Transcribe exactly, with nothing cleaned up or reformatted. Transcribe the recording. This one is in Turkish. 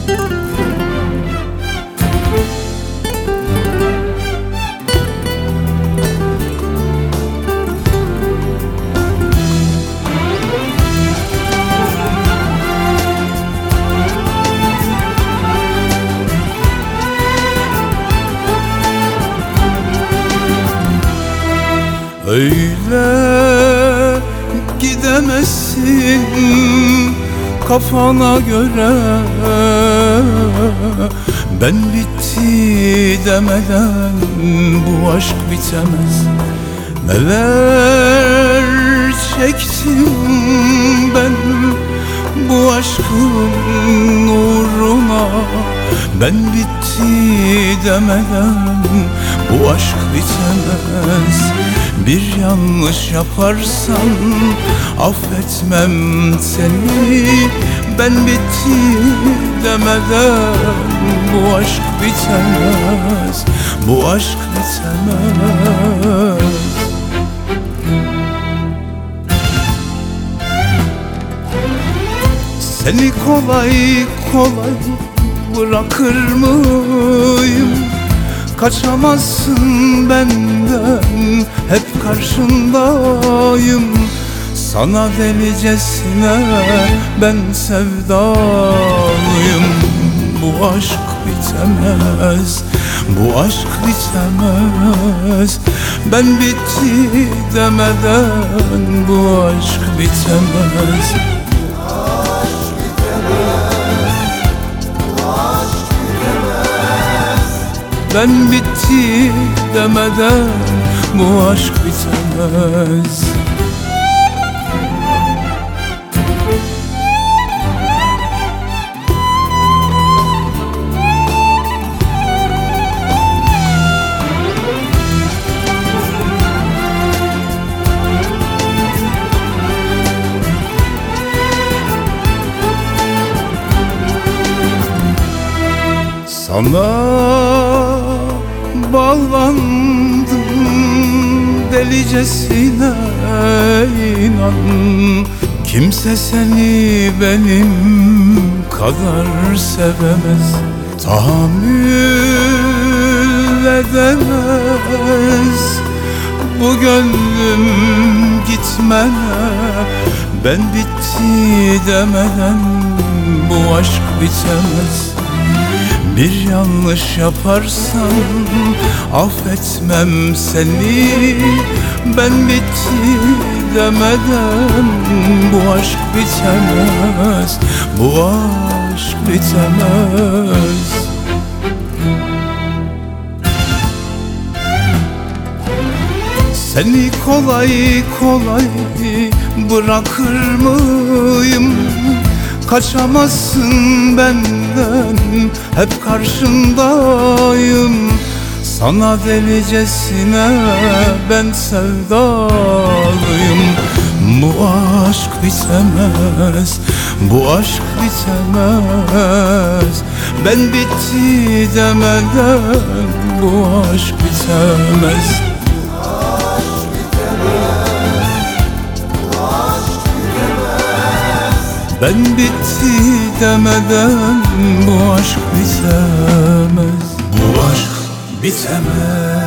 Öyle gidemezsin kafana göre, ben bitti demeden bu aşk bitemez. Neler çektim ben bu aşkın uğruna, ben bitti demeden bu aşk bitemez. Bir yanlış yaparsan affetmem seni, ben bitti demeden bu aşk bitemez, bu aşk bitemez. Seni kolay kolay bırakır mıyım? Kaçamazsın benden, hep karşındayım. Sana delicesine ben sevdalıyım. Bu aşk bitemez, bu aşk bitemez. Ben bitti demeden bu aşk bitemez. Ben bitti demeden bu aşk bitemez. Sana bağlandım delicesine, inan. Kimse seni benim kadar sevemez, tahammül edemez bu gönlüm gitmene. Ben bitti demeden bu aşk bitemez. Bir yanlış yaparsan affetmem seni, ben bitti demeden bu aşk bitemez, bu aşk bitemez. Seni kolay kolay bırakır mıyım? Kaçamazsın benden, hep karşındayım. Sana delicesine ben sevdalıyım. Bu aşk bitemez, bu aşk bitemez. Ben bitti demeden bu aşk bitemez. Ben bitti demeden bu aşk bitemez, bu aşk bitemez.